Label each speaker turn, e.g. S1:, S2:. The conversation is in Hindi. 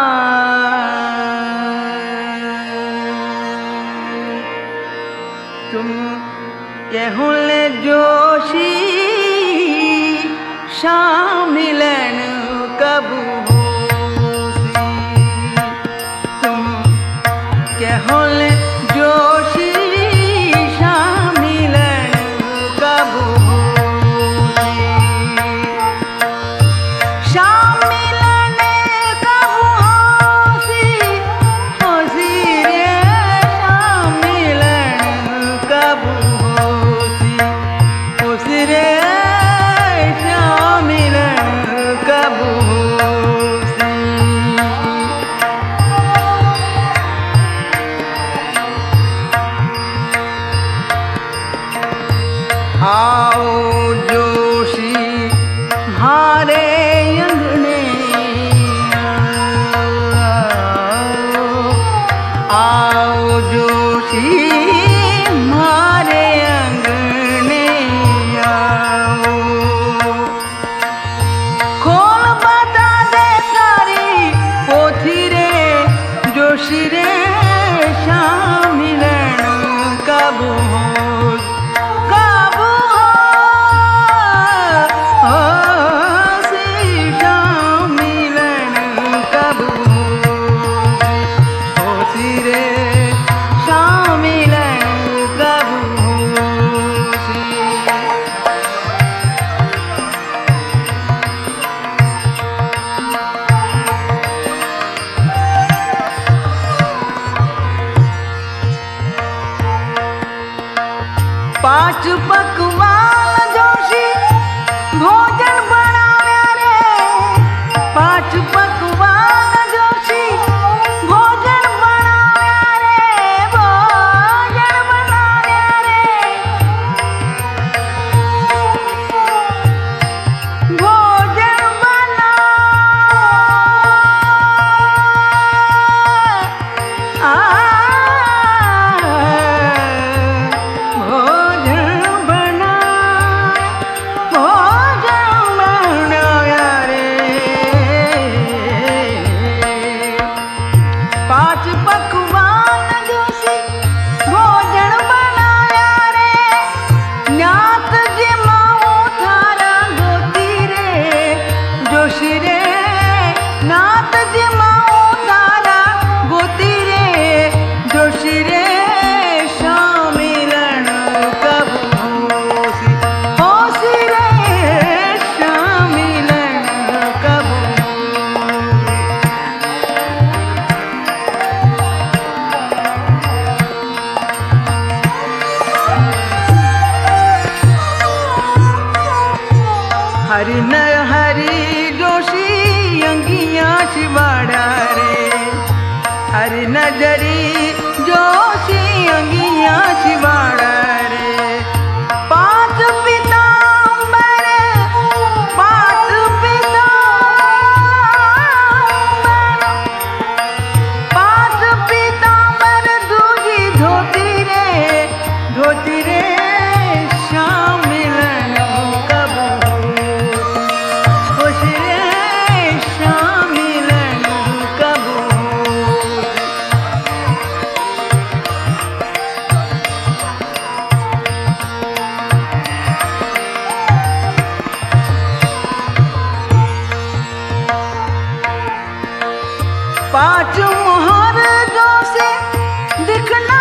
S1: तुम केहुले जोशी शामिलन कब होसी। तुम केहुले जोशी शामिलन कब होसी। शामिलन कब होसी, होसी रे शामिलन कब होसी, होसी रे शामिलन कब होसी। आओ जोशी हारे अंगने, आओ जोशी मारे अंगने आओ। खोल बता दे सारी पोथी रे जोशी रे शामिलन कब हो, कब होसी शामिलन कब होसी, होसी रे शामिलन कब होसी। पांच पकवान जोशी भोजन बनाव्या रे, पांच पकवान जोशी भोजन बनाव्या रे, भोजन बनाव्या रे, भोजन बना पांच पकवान जोशी भोजन बनाया रे। न्यात जिमाऊ थारा गोती रे जोशी रे, नात जिमाऊ थारा गोती रे जोशी रे शामिलन कब होसी, होसी रे शामिलन कब होसी। हरि नर हरि जोशी अंगियां शिवाड़ा रे, हरि नजरी जोशी अंगियां शिवाड़ा रे। पांच पीतांबर, पांच पीतांबर, पांच पीतांबर दूजी धोती रे, धोती रे शामिलन कब होसी, होसी रे शामिलन कब होसी। पांच मोहर जोशी दिखना